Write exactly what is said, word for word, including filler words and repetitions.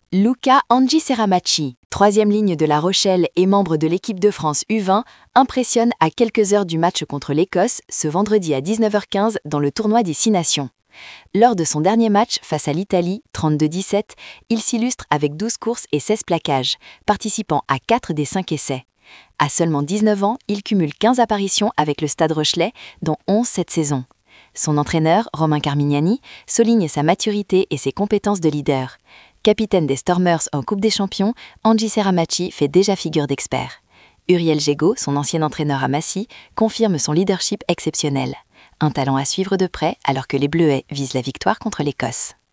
Luca Angi Seramachi, troisième ligne de La Rochelle et membre de l'équipe de France U vingt, impressionne à quelques heures du match contre l'Écosse, ce vendredi à dix-neuf heures quinze dans le tournoi des Six Nations. Lors de son dernier match face à l'Italie, trente-deux à dix-sept, il s'illustre avec douze courses et seize plaquages, participant à quatre des cinq essais. À seulement dix-neuf ans, il cumule quinze apparitions avec le Stade Rochelais, dont onze cette saison. Son entraîneur, Romain Carmignani, souligne sa maturité et ses compétences de leader. Capitaine des Stormers en Coupe des Champions, Angi Seramachi fait déjà figure d'expert. Uriel Gégaud, son ancien entraîneur à Massy, confirme son leadership exceptionnel. Un talent à suivre de près alors que les Bleuets visent la victoire contre l'Écosse.